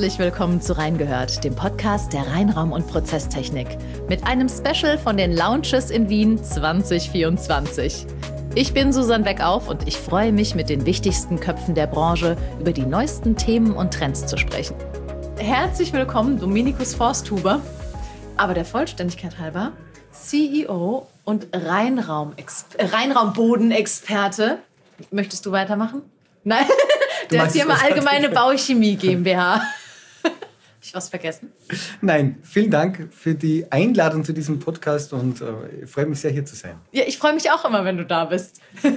Herzlich willkommen zu Reingehört, dem Podcast der Reinraum- und Prozesstechnik, mit einem Special von den Lounges in Wien 2024. Ich bin Susanne Beckauf und ich freue mich, mit den wichtigsten Köpfen der Branche über die neuesten Themen und Trends zu sprechen. Herzlich willkommen, Dominikus Forsthuber, aber der Vollständigkeit halber CEO und Reinraumbodenexperte. Möchtest du weitermachen? Nein, der Firma Allgemeine Bauchemie GmbH. Habe ich was vergessen? Nein, vielen Dank für die Einladung zu diesem Podcast und ich freue mich sehr, hier zu sein. Ja, ich freue mich auch immer, wenn du da bist.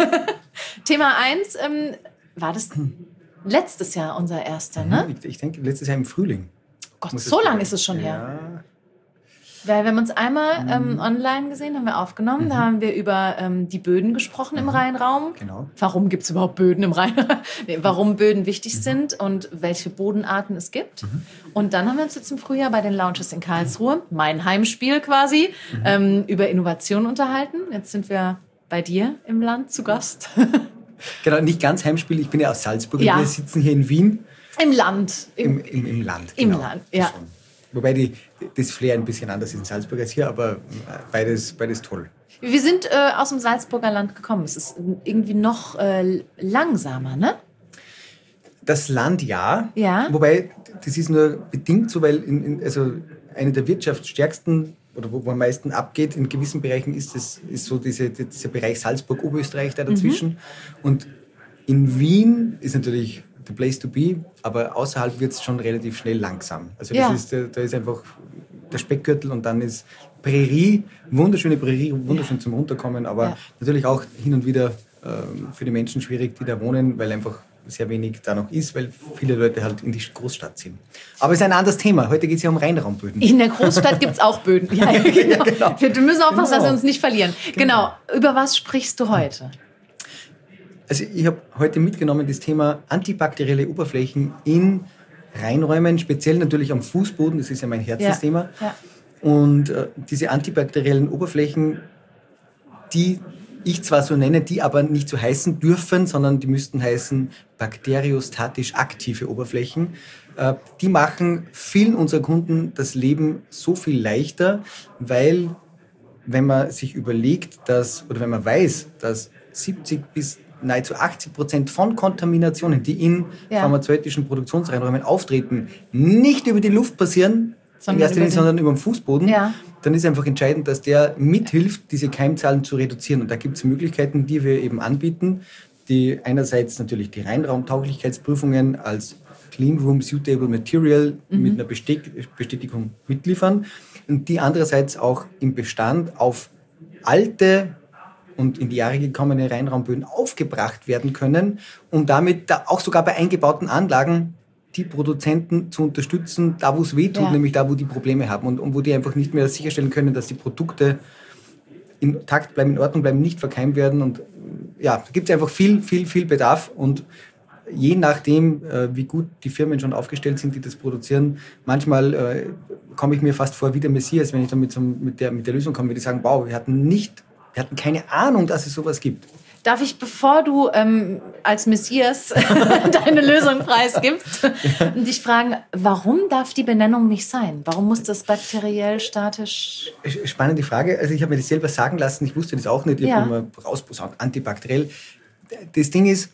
Thema 1, war das letztes Jahr unser erster, ne? Ich denke, letztes Jahr im Frühling. Gott, so lange ist es schon her. Ja. Weil wir haben uns einmal online gesehen, haben wir aufgenommen. Da haben wir über die Böden gesprochen im Rheinraum. Genau. Warum gibt es überhaupt Böden im Rheinraum? Nee, warum Böden wichtig sind und welche Bodenarten es gibt. Und dann haben wir uns jetzt im Frühjahr bei den Lounges in Karlsruhe, mein Heimspiel quasi, über Innovation unterhalten. Jetzt sind wir bei dir im Land zu Gast. Genau, nicht ganz Heimspiel. Ich bin ja aus Salzburg. Ja. Und wir sitzen hier in Wien. Im Land. Im Land. Im Genau. Land, ja. Schon. Wobei das Flair ein bisschen anders ist in Salzburg als hier, aber beides toll. Wir sind aus dem Salzburger Land gekommen. Es ist irgendwie noch langsamer, ne? Das Land ja. Wobei, das ist nur bedingt so, weil also eine der wirtschaftsstärksten oder wo am meisten abgeht in gewissen Bereichen ist so dieser Bereich Salzburg-Oberösterreich da dazwischen. Und in Wien ist natürlich the place to be, aber außerhalb wird es schon relativ schnell langsam. Also da ist einfach der Speckgürtel und dann ist Prärie, wunderschöne Prärie, wunderschön zum Runterkommen, aber natürlich auch hin und wieder für die Menschen schwierig, die da wohnen, weil einfach sehr wenig da noch ist, weil viele Leute halt in die Großstadt ziehen. Aber es ist ein anderes Thema. Heute geht es ja um Reinraumböden. In der Großstadt gibt es auch Böden. Ja, genau. Genau. Wir müssen aufpassen, dass wir uns nicht verlieren. Genau. Über was sprichst du heute? Also ich habe heute mitgenommen das Thema antibakterielle Oberflächen in Reinräumen, speziell natürlich am Fußboden, das ist ja mein Herzensthema. Ja. Und diese antibakteriellen Oberflächen, die ich zwar so nenne, die aber nicht so heißen dürfen, sondern die müssten heißen bakteriostatisch aktive Oberflächen. Die machen vielen unserer Kunden das Leben so viel leichter, weil wenn man sich überlegt, wenn man weiß, dass 70 bis nahezu 80% von Kontaminationen, die in pharmazeutischen Produktionsreinräumen auftreten, nicht über die Luft passieren, sondern über den Fußboden, dann ist einfach entscheidend, dass der mithilft, diese Keimzahlen zu reduzieren. Und da gibt es Möglichkeiten, die wir eben anbieten, die einerseits natürlich die Reinraumtauglichkeitsprüfungen als Clean Room Suitable Material mit einer Bestätigung mitliefern und die andererseits auch im Bestand auf alte und in die Jahre gekommene Reinraumböden aufgebracht werden können, um damit auch sogar bei eingebauten Anlagen die Produzenten zu unterstützen, da wo es weh tut, nämlich da wo die Probleme haben und wo die einfach nicht mehr sicherstellen können, dass die Produkte in Takt bleiben, in Ordnung bleiben, nicht verkeimt werden. Und ja, da gibt es einfach viel Bedarf und je nachdem, wie gut die Firmen schon aufgestellt sind, die das produzieren, manchmal komme ich mir fast vor wie der Messias, wenn ich dann mit der Lösung komme, die sagen, wow, wir hatten keine Ahnung, dass es sowas gibt. Darf ich, bevor du als Messias deine Lösung preisgibst, dich fragen, warum darf die Benennung nicht sein? Warum muss das bakteriell statisch? Spannende Frage. Also ich habe mir das selber sagen lassen, ich wusste das auch nicht, ich habe immer rausposaunt, antibakteriell. Das Ding ist,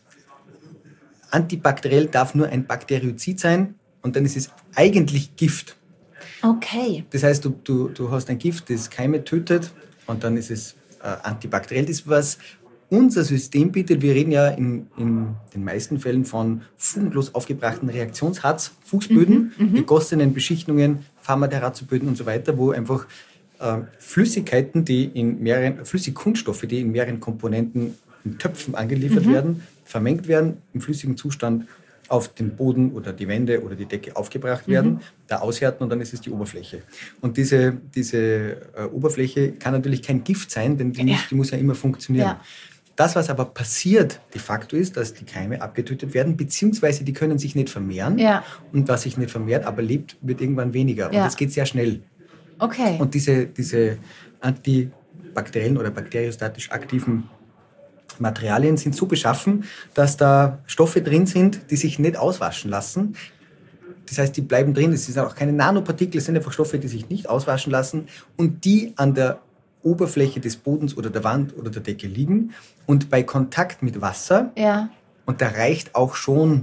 antibakteriell darf nur ein Bakteriozid sein und dann ist es eigentlich Gift. Okay. Das heißt, du hast ein Gift, das Keime tötet und dann ist es antibakteriell. Das, was unser System bietet, wir reden ja in den meisten Fällen von fugenlos aufgebrachten Reaktionsharz, Fußböden, gegossenen Beschichtungen, Pharmaterrazoböden und so weiter, wo einfach Flüssigkeiten, Flüssigkunststoffe, die in mehreren Komponenten in Töpfen angeliefert werden, vermengt werden, im flüssigen Zustand auf den Boden oder die Wände oder die Decke aufgebracht werden, da aushärten und dann ist es die Oberfläche. Und diese Oberfläche kann natürlich kein Gift sein, denn die muss ja immer funktionieren. Ja. Das, was aber passiert de facto ist, dass die Keime abgetötet werden, beziehungsweise die können sich nicht vermehren. Ja. Und was sich nicht vermehrt, aber lebt, wird irgendwann weniger. Und das geht sehr schnell. Okay. Und diese antibakteriellen oder bakteriostatisch aktiven Materialien sind so beschaffen, dass da Stoffe drin sind, die sich nicht auswaschen lassen. Das heißt, die bleiben drin. Es sind auch keine Nanopartikel, es sind einfach Stoffe, die sich nicht auswaschen lassen und die an der Oberfläche des Bodens oder der Wand oder der Decke liegen und bei Kontakt mit Wasser, und da reichen auch schon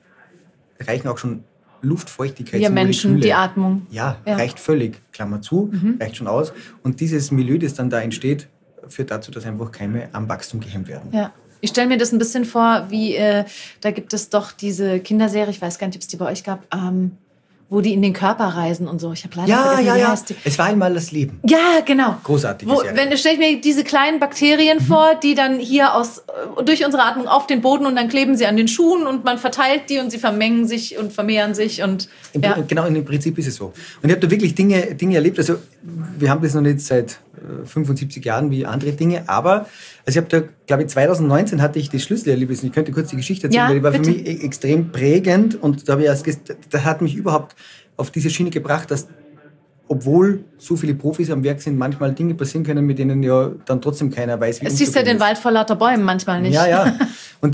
Luftfeuchtigkeit. Wir Menschen, die Atmung. Ja, reicht völlig, Klammer zu, reicht schon aus. Und dieses Milieu, das dann da entsteht, führt dazu, dass einfach Keime am Wachstum gehemmt werden. Ja. Ich stelle mir das ein bisschen vor, wie, da gibt es doch diese Kinderserie, ich weiß gar nicht, ob es die bei euch gab, wo die in den Körper reisen und so. Ich habe leider vergessen, wie heißt die. Es war einmal das Leben. Ja, genau. Großartige Serie. Stelle ich mir diese kleinen Bakterien vor, die dann hier durch unsere Atmung auf den Boden und dann kleben sie an den Schuhen und man verteilt die und sie vermengen sich und vermehren sich. Und, Genau, im Prinzip ist es so. Und ich habe da wirklich Dinge erlebt. Also wir haben das noch nicht seit 75 Jahren wie andere Dinge, aber ich habe da, glaube ich, 2019 hatte ich das Schlüsselerlebnis. Ich könnte kurz die Geschichte erzählen, weil die war für mich extrem prägend und da das hat mich überhaupt auf diese Schiene gebracht, dass obwohl so viele Profis am Werk sind, manchmal Dinge passieren können, mit denen ja dann trotzdem keiner weiß, wie es siehst ja den Wald vor lauter Bäumen manchmal nicht. Ja. Und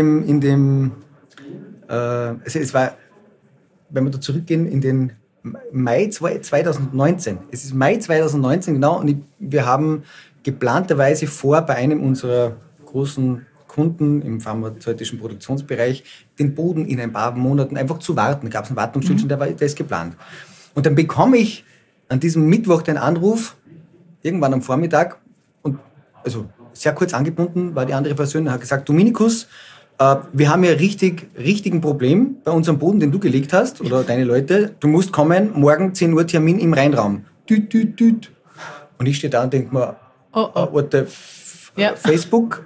also es war, wenn wir da zurückgehen, in den Mai 2019. Es ist Mai 2019, genau, und wir haben geplanterweise vor, bei einem unserer großen Kunden im pharmazeutischen Produktionsbereich den Boden in ein paar Monaten einfach zu warten. Da gab es einen Wartungsstillstand, der ist geplant. Und dann bekomme ich an diesem Mittwoch den Anruf, irgendwann am Vormittag, und also sehr kurz angebunden war die andere Person, und hat gesagt, Dominikus, wir haben ja richtigen Problem bei unserem Boden, den du gelegt hast, oder deine Leute. Du musst kommen, morgen 10 Uhr Termin im Rheinraum. Düt. Und ich stehe da und denke mir, what the Facebook,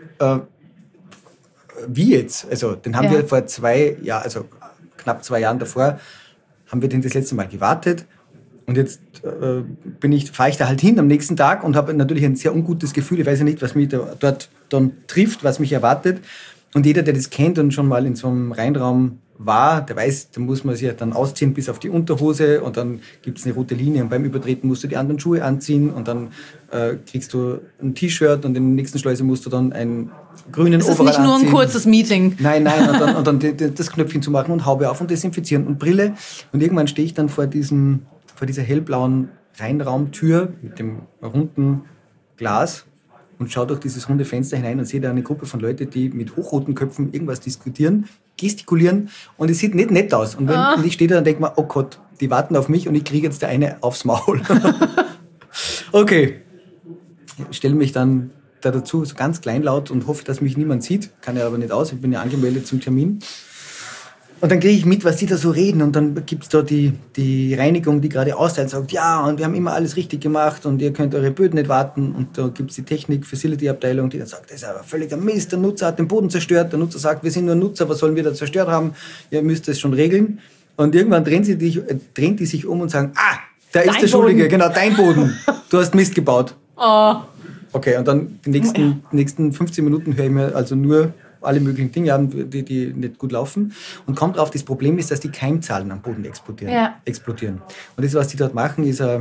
wie jetzt? Also den haben wir vor knapp 2 Jahren davor, haben wir den das letzte Mal gewartet. Und jetzt fahre ich da halt hin am nächsten Tag und habe natürlich ein sehr ungutes Gefühl. Ich weiß ja nicht, was mich dort dann trifft, was mich erwartet. Und jeder, der das kennt und schon mal in so einem Rheinraum war, der weiß, da muss man sich ja dann ausziehen bis auf die Unterhose und dann gibt es eine rote Linie und beim Übertreten musst du die anderen Schuhe anziehen und dann kriegst du ein T-Shirt und in der nächsten Schleuse musst du dann einen grünen Overall anziehen. Das ist nicht nur ein kurzes Meeting. Nein, und dann das Knöpfchen zu machen und Haube auf und desinfizieren und Brille. Und irgendwann stehe ich dann vor dieser hellblauen Rheinraumtür mit dem runden Glas und schaue durch dieses runde Fenster hinein und sehe da eine Gruppe von Leuten, die mit hochroten Köpfen irgendwas diskutieren, gestikulieren und es sieht nicht nett aus. Und ich stehe da und denke mir, oh Gott, die warten auf mich und ich kriege jetzt der eine aufs Maul. Okay, ich stelle mich dann da dazu, so ganz kleinlaut und hoffe, dass mich niemand sieht. Kann ja aber nicht aus, ich bin ja angemeldet zum Termin. Und dann kriege ich mit, was die da so reden. Und dann gibt es da die Reinigung, die gerade austeilt, sagt, ja, und wir haben immer alles richtig gemacht und ihr könnt eure Böden nicht warten. Und da gibt es die Technik-Facility-Abteilung, die dann sagt, das ist aber völliger Mist, der Nutzer hat den Boden zerstört. Der Nutzer sagt, wir sind nur Nutzer, was sollen wir da zerstört haben? Ihr müsst das schon regeln. Und irgendwann drehen die sich um und sagen, da ist der Schuldige, genau, dein Boden. Du hast Mist gebaut. Okay, und dann die nächsten 15 Minuten höre ich mir also nur alle möglichen Dinge an, die nicht gut laufen. Und kommt drauf, das Problem ist, dass die Keimzahlen am Boden explodieren. Und das, was die dort machen, ist da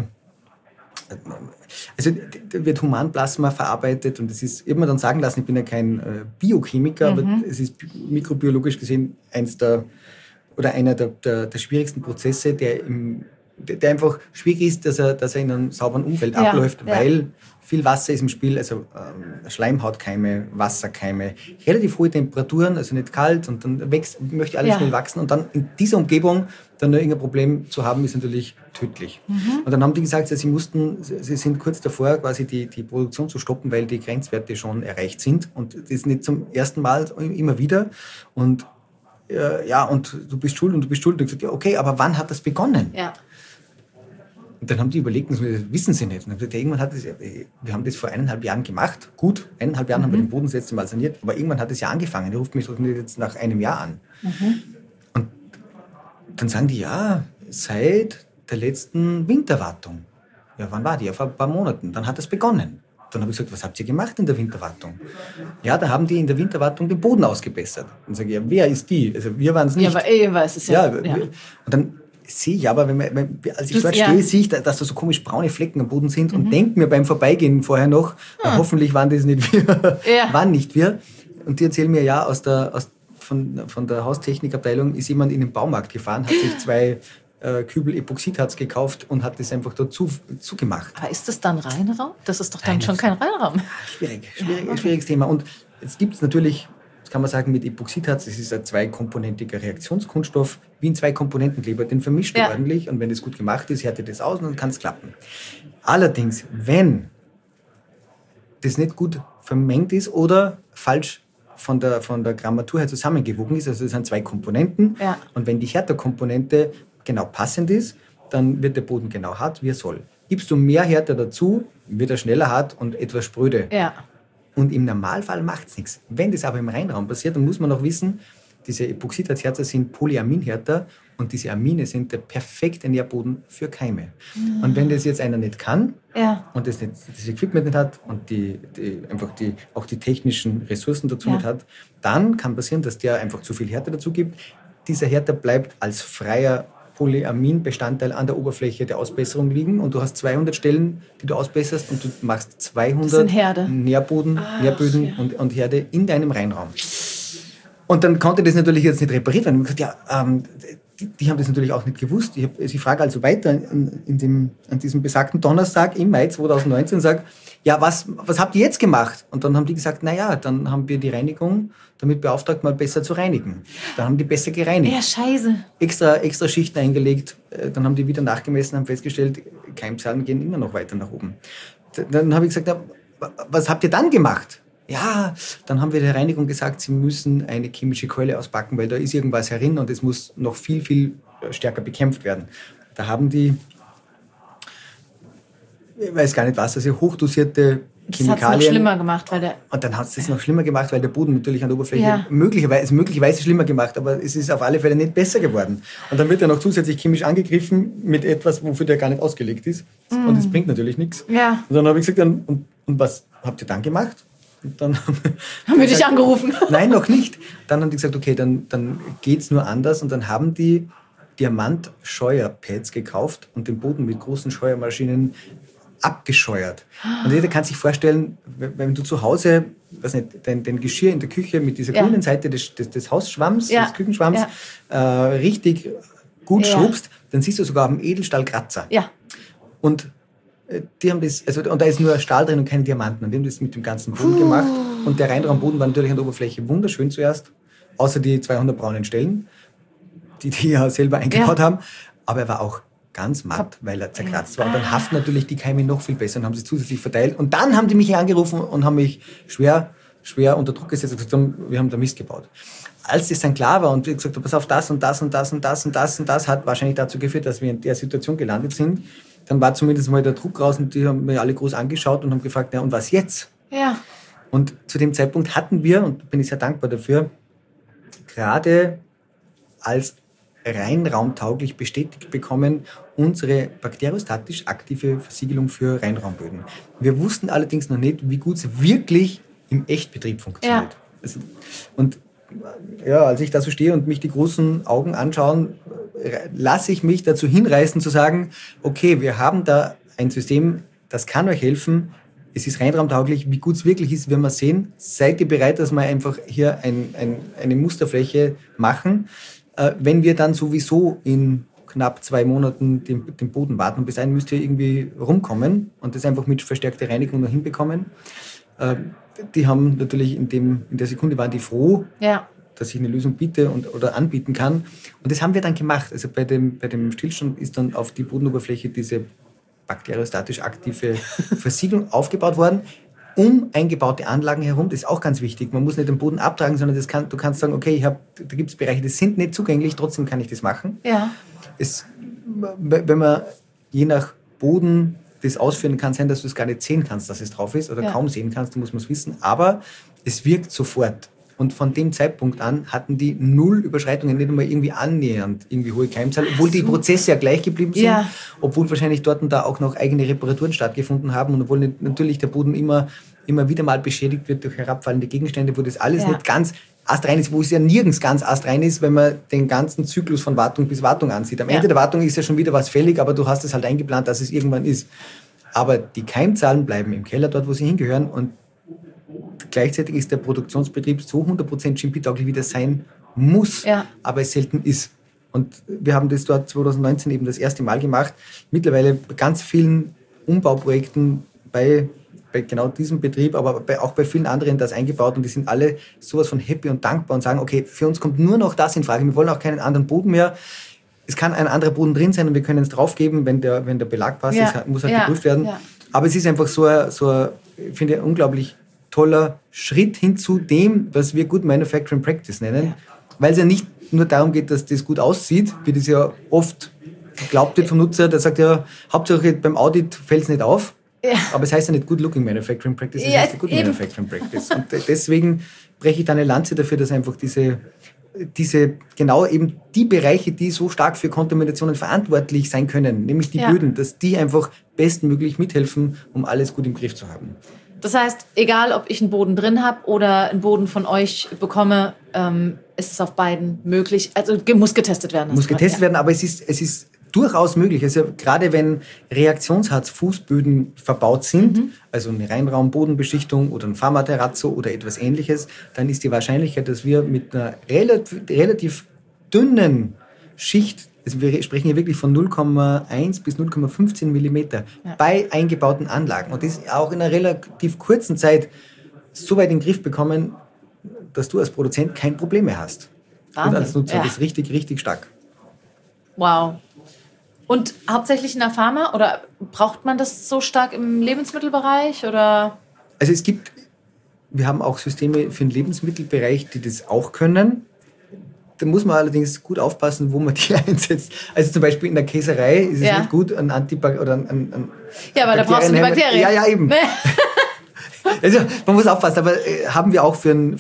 wird Humanplasma verarbeitet und das ist, ich habe mir dann sagen lassen, ich bin ja kein Biochemiker, aber es ist mikrobiologisch gesehen einer der schwierigsten Prozesse, der einfach schwierig ist, dass er in einem sauberen Umfeld abläuft, weil viel Wasser ist im Spiel, also Schleimhautkeime, Wasserkeime, relativ hohe Temperaturen, also nicht kalt und dann möchte alles schnell wachsen und dann in dieser Umgebung dann nur irgendein Problem zu haben, ist natürlich tödlich. Und dann haben die gesagt, sie sind kurz davor, quasi die Produktion zu stoppen, weil die Grenzwerte schon erreicht sind und das ist nicht zum ersten Mal, immer wieder und und du bist schuld und du bist schuld. Und ich gesagt, okay, aber wann hat das begonnen? Und dann haben die überlegt, das wissen sie nicht. Und dann gesagt, wir haben das vor 1,5 Jahren gemacht. Gut, 1,5 Jahren haben wir den Boden das letzte Mal saniert, aber irgendwann hat es ja angefangen. Die ruft mich jetzt nach einem Jahr an. Und dann sagen die, seit der letzten Winterwartung. Ja, wann war die? Ja, vor ein paar Monaten. Dann hat es begonnen. Dann habe ich gesagt, was habt ihr gemacht in der Winterwartung? Ja, da haben die in der Winterwartung den Boden ausgebessert. Und sage ich, wer ist die? Also wir waren es nicht. Ja, aber ich weiß es ja. Und dann sehe ich aber, als ich dort stehe, sehe ich, dass da so komisch braune Flecken am Boden sind und denke mir beim Vorbeigehen vorher noch, hoffentlich waren das nicht wir, waren nicht wir. Und die erzählen mir, von der Haustechnikabteilung ist jemand in den Baumarkt gefahren, hat sich 2 Kübel Epoxidharz gekauft und hat das einfach dazu zugemacht. Aber ist das dann Reinraum? Das ist doch dann schon kein Reinraum. Schwieriges Thema. Und jetzt gibt es natürlich, das kann man sagen, mit Epoxidharz, das ist ein 2-komponentiger Reaktionskunststoff, wie ein 2-Komponentenkleber. Den vermischt du ordentlich und wenn das gut gemacht ist, härtet das aus und dann kann es klappen. Allerdings, wenn das nicht gut vermengt ist oder falsch von der Grammatur her zusammengewogen ist, also das sind 2 Komponenten und wenn die Härtekomponente genau passend ist, dann wird der Boden genau hart, wie er soll. Gibst du mehr Härte dazu, wird er schneller hart und etwas spröde. Ja. Und im Normalfall macht es nichts. Wenn das aber im Reinraum passiert, dann muss man noch wissen, diese Epoxidharzhärter sind Polyaminhärter und diese Amine sind der perfekte Nährboden für Keime. Und wenn das jetzt einer nicht kann und das Equipment nicht hat und auch die technischen Ressourcen dazu nicht hat, dann kann passieren, dass der einfach zu viel Härte dazu gibt. Dieser Härter bleibt als freier Polyaminbestandteil an der Oberfläche der Ausbesserung liegen und du hast 200 Stellen, die du ausbesserst und du machst 200 Nährböden und Herde in deinem Reinraum. Und dann konnte das natürlich jetzt nicht repariert werden. Ich habe gesagt, die haben das natürlich auch nicht gewusst. Ich frage also weiter an diesem besagten Donnerstag im Mai 2019 und sage, ja, was habt ihr jetzt gemacht? Und dann haben die gesagt, naja, dann haben wir die Reinigung damit beauftragt, mal besser zu reinigen. Dann haben die besser gereinigt. Ja, scheiße. Extra Schichten eingelegt. Dann haben die wieder nachgemessen, haben festgestellt, Keimzahlen gehen immer noch weiter nach oben. Dann habe ich gesagt, ja, was habt ihr dann gemacht? Ja, dann haben wir der Reinigung gesagt, sie müssen eine chemische Keule auspacken, weil da ist irgendwas herin und es muss noch viel, viel stärker bekämpft werden. Da haben die, ich weiß gar nicht was, also hochdosierte Chemikalien. Das hat es noch schlimmer gemacht, und dann hat es das noch schlimmer gemacht, weil der Boden natürlich an der Oberfläche möglicherweise schlimmer gemacht, aber es ist auf alle Fälle nicht besser geworden. Und dann wird er noch zusätzlich chemisch angegriffen mit etwas, wofür der gar nicht ausgelegt ist. Und es bringt natürlich nichts. Ja. Und dann habe ich gesagt, und was habt ihr dann gemacht? Und dann haben wir dich angerufen? Nein, noch nicht. Dann haben die gesagt, okay, dann geht es nur anders. Und dann haben die Diamant-Scheuerpads gekauft und den Boden mit großen Scheuermaschinen abgescheuert. Und jeder kann sich vorstellen, wenn du zu Hause, weiß nicht, dein Geschirr in der Küche mit dieser grünen Seite des Hausschwamms, des Küchenschwamms, richtig gut schrubbst, dann siehst du sogar einen Edelstahlkratzer. Ja. Und die haben das, und da ist nur Stahl drin und keine Diamanten. Und die haben das mit dem ganzen Boden gemacht. Und der Reinraumboden war natürlich an der Oberfläche wunderschön zuerst, außer die 200 braunen Stellen, die ja selber eingebaut haben. Aber er war auch ganz matt, weil er zerkratzt war. Und dann haften natürlich die Keime noch viel besser und haben sie zusätzlich verteilt. Und dann haben die mich angerufen und haben mich schwer unter Druck gesetzt und gesagt, wir haben da Mist gebaut. Als das dann klar war und wir gesagt haben, pass auf, das und das und das und das und das und das hat wahrscheinlich dazu geführt, dass wir in der Situation gelandet sind, dann war zumindest mal der Druck raus und die haben mir alle groß angeschaut und haben gefragt, ja, und was jetzt? Ja. Und zu dem Zeitpunkt hatten wir, und bin ich sehr dankbar dafür, gerade als reinraumtauglich bestätigt bekommen, unsere bakteriostatisch aktive Versiegelung für Reinraumböden. Wir wussten allerdings noch nicht, wie gut es wirklich im Echtbetrieb funktioniert. Ja. Und ja, als ich da so stehe und mich die großen Augen anschauen, lasse ich mich dazu hinreißen zu sagen, okay, wir haben da ein System, das kann euch helfen, es ist reinraumtauglich, wie gut es wirklich ist, werden wir sehen. Seid ihr bereit, dass wir einfach hier eine Musterfläche machen, wenn wir dann sowieso in knapp 2 Monaten den Boden warten und bis dahin müsst ihr irgendwie rumkommen und das einfach mit verstärkter Reinigung noch hinbekommen. Die haben natürlich in der Sekunde waren die froh, dass ich eine Lösung biete oder anbieten kann. Und das haben wir dann gemacht. Also bei dem Stillstand ist dann auf die Bodenoberfläche diese bakteriostatisch aktive Versiegelung aufgebaut worden, um eingebaute Anlagen herum. Das ist auch ganz wichtig. Man muss nicht den Boden abtragen, sondern du kannst sagen, okay, da gibt es Bereiche, die sind nicht zugänglich, trotzdem kann ich das machen. Ja. Wenn man je nach Boden das ausführen kann, sein, dass du es gar nicht sehen kannst, dass es drauf ist oder kaum sehen kannst, du musst es wissen. Aber es wirkt sofort. Und von dem Zeitpunkt an hatten die 0 Überschreitungen, nicht einmal irgendwie annähernd irgendwie hohe Keimzahlen, obwohl die Prozesse ja gleich geblieben sind, obwohl wahrscheinlich dort und da auch noch eigene Reparaturen stattgefunden haben und obwohl natürlich der Boden immer wieder mal beschädigt wird durch herabfallende Gegenstände, wo das alles nicht ganz astrein ist, wo es ja nirgends ganz astrein ist, wenn man den ganzen Zyklus von Wartung bis Wartung ansieht. Am Ende der Wartung ist ja schon wieder was fällig, aber du hast es halt eingeplant, dass es irgendwann ist. Aber die Keimzahlen bleiben im Keller, dort wo sie hingehören und gleichzeitig ist der Produktionsbetrieb so 100% GMP-tauglich, wie das sein muss, aber es selten ist. Und wir haben das dort 2019 eben das erste Mal gemacht. Mittlerweile bei ganz vielen Umbauprojekten bei genau diesem Betrieb, aber auch bei vielen anderen das eingebaut und die sind alle sowas von happy und dankbar und sagen, okay, für uns kommt nur noch das in Frage. Wir wollen auch keinen anderen Boden mehr. Es kann ein anderer Boden drin sein und wir können es draufgeben, wenn der Belag passt. Das muss halt geprüft werden. Ja. Aber es ist einfach so ein, ich finde, ein unglaublich toller Schritt hin zu dem, was wir Good Manufacturing Practice nennen, weil es ja nicht nur darum geht, dass das gut aussieht, wie das ja oft geglaubt wird vom Nutzer, der sagt ja, Hauptsache beim Audit fällt es nicht auf, aber es heißt ja nicht Good Looking Manufacturing Practice, es heißt Good Manufacturing Practice. Und deswegen breche ich da eine Lanze dafür, dass einfach diese genau eben die Bereiche, die so stark für Kontaminationen verantwortlich sein können, nämlich die Böden, dass die einfach bestmöglich mithelfen, um alles gut im Griff zu haben. Das heißt, egal ob ich einen Boden drin habe oder einen Boden von euch bekomme, ist es auf beiden möglich. Also muss getestet werden. Muss getestet werden, aber es ist durchaus möglich. Also gerade wenn Reaktionsharz-Fußböden verbaut sind, also eine Reinraumbodenbeschichtung oder ein Pharmaterrazzo oder etwas Ähnliches, dann ist die Wahrscheinlichkeit, dass wir mit einer relativ dünnen Schicht, also wir sprechen hier wirklich von 0,1 bis 0,15 Millimeter bei eingebauten Anlagen und das auch in einer relativ kurzen Zeit so weit in den Griff bekommen, dass du als Produzent kein Problem mehr hast. Wahnsinn. Und als Nutzer, das ist richtig, richtig stark. Wow. Und hauptsächlich in der Pharma oder braucht man das so stark im Lebensmittelbereich oder? Also wir haben auch Systeme für den Lebensmittelbereich, die das auch können. Da muss man allerdings gut aufpassen, wo man die einsetzt. Also zum Beispiel in der Käserei ist es nicht gut, ein Antibakterien oder ein ja, aber da brauchst du eine Bakterie. Ja, eben. Also man muss aufpassen, aber haben wir auch für den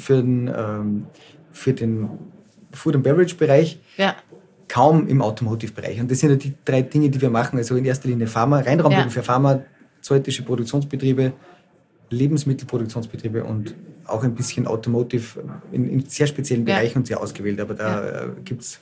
Food and Beverage Bereich kaum im Automotive-Bereich. Und das sind ja die 3 Dinge, die wir machen. Also in erster Linie Pharma, Reinraumböden für pharmazeutische Produktionsbetriebe, Lebensmittelproduktionsbetriebe und auch ein bisschen Automotive in sehr speziellen Bereichen und sehr ausgewählt. Aber da gibt es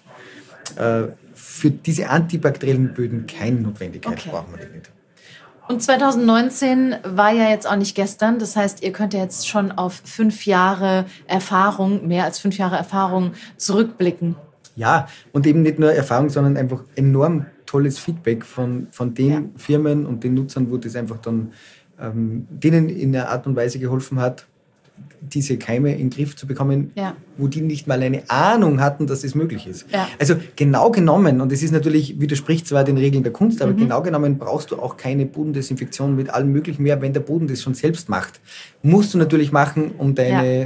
für diese antibakteriellen Böden keine Notwendigkeit. Okay. Brauchen wir die nicht. Und 2019 war ja jetzt auch nicht gestern. Das heißt, ihr könnt ja jetzt schon auf 5 Jahre Erfahrung, mehr als 5 Jahre Erfahrung zurückblicken. Ja, und eben nicht nur Erfahrung, sondern einfach enorm tolles Feedback von den Firmen und den Nutzern, wo das einfach dann denen in einer Art und Weise geholfen hat, diese Keime in den Griff zu bekommen, wo die nicht mal eine Ahnung hatten, dass das möglich ist. Ja. Also genau genommen, und es ist natürlich, widerspricht zwar den Regeln der Kunst, aber genau genommen brauchst du auch keine Bodendesinfektion mit allem Möglichen mehr, wenn der Boden das schon selbst macht. Musst du natürlich machen, um deine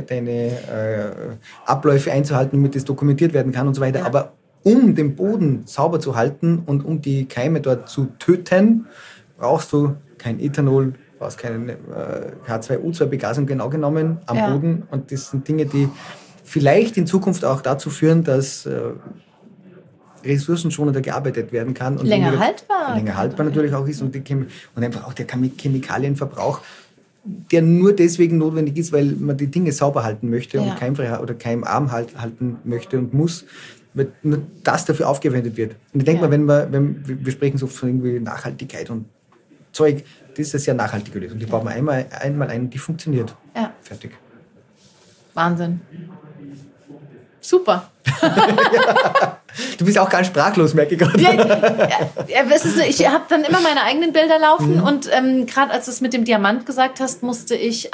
Abläufe einzuhalten, damit das dokumentiert werden kann und so weiter. Ja. Aber um den Boden sauber zu halten und um die Keime dort zu töten, brauchst du kein Ethanol, brauchst keine H2O2-Begasung genau genommen am Boden. Und das sind Dinge, die vielleicht in Zukunft auch dazu führen, dass ressourcenschonender gearbeitet werden kann. Und länger haltbar. Länger haltbar natürlich auch ist. Und einfach auch der Chemikalienverbrauch, der nur deswegen notwendig ist, weil man die Dinge sauber halten möchte und keimfrei oder keimarm halten möchte und muss, weil nur das dafür aufgewendet wird. Und ich denke mal, wenn wir sprechen so von irgendwie Nachhaltigkeit und Zeug, das ist eine sehr nachhaltige Lösung. Die bauen wir einmal ein, die funktioniert. Ja. Fertig. Wahnsinn. Super. Du bist auch ganz sprachlos, merke ich gerade. Ich habe dann immer meine eigenen Bilder laufen und gerade als du es mit dem Diamant gesagt hast, musste ich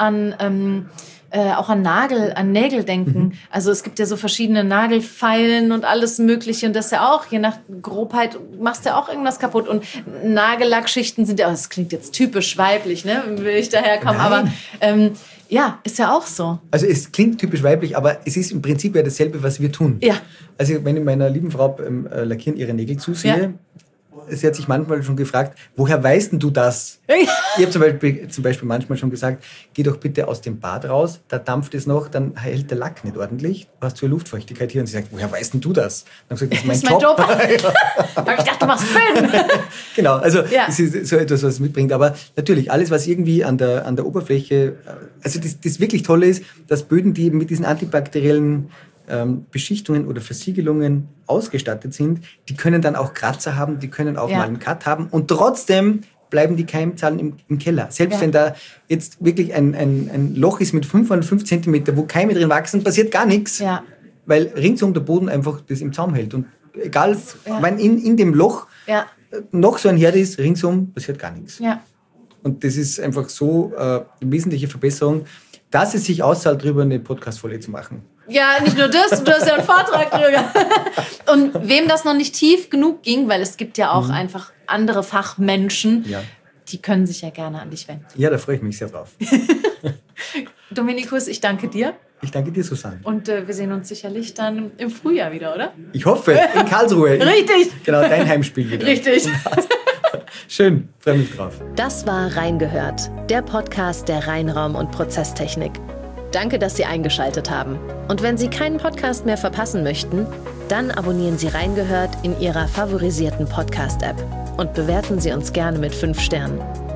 auch an Nägel denken. Also es gibt ja so verschiedene Nagelfeilen und alles Mögliche und das ja auch, je nach Grobheit machst du ja auch irgendwas kaputt und Nagellackschichten sind ja, das klingt jetzt typisch weiblich, ne, will ich daherkommen, aber ist ja auch so. Also es klingt typisch weiblich, aber es ist im Prinzip ja dasselbe, was wir tun. Ja. Also wenn ich meiner lieben Frau beim Lackieren ihre Nägel zusehe, sie hat sich manchmal schon gefragt, woher weißt denn du das? Ich habe zum Beispiel manchmal schon gesagt, geh doch bitte aus dem Bad raus, da dampft es noch, dann hält der Lack nicht ordentlich, du hast viel Luftfeuchtigkeit hier. Und sie sagt, woher weißt denn du das? Dann habe ich gesagt, das ist mein Job. Aber ich dachte, du machst Föhn. Genau, also das ist so etwas, was es mitbringt. Aber natürlich, alles, was irgendwie an der Oberfläche, also das wirklich Tolle ist, dass Böden, die eben mit diesen antibakteriellen Beschichtungen oder Versiegelungen ausgestattet sind, die können dann auch Kratzer haben, die können auch mal einen Cut haben und trotzdem bleiben die Keimzahlen im Keller. Selbst wenn da jetzt wirklich ein Loch ist mit 5x5 Zentimeter, wo Keime drin wachsen, passiert gar nichts, weil ringsum der Boden einfach das im Zaum hält. Und egal, wenn in dem Loch noch so ein Herd ist, ringsum passiert gar nichts. Ja. Und das ist einfach so eine wesentliche Verbesserung, dass es sich auszahlt, darüber eine Podcast-Folge zu machen. Ja, nicht nur das, du hast ja einen Vortrag drüber. Und wem das noch nicht tief genug ging, weil es gibt ja auch einfach andere Fachmenschen, die können sich ja gerne an dich wenden. Ja, da freue ich mich sehr drauf. Dominikus, ich danke dir. Ich danke dir, Susanne. Und wir sehen uns sicherlich dann im Frühjahr wieder, oder? Ich hoffe, in Karlsruhe. Richtig. Genau, dein Heimspiel wieder. Richtig. Schön, freue mich drauf. Das war Reingehört, der Podcast der Reinraum- und Prozesstechnik. Danke, dass Sie eingeschaltet haben. Und wenn Sie keinen Podcast mehr verpassen möchten, dann abonnieren Sie Reingehört in Ihrer favorisierten Podcast-App und bewerten Sie uns gerne mit 5 Sternen.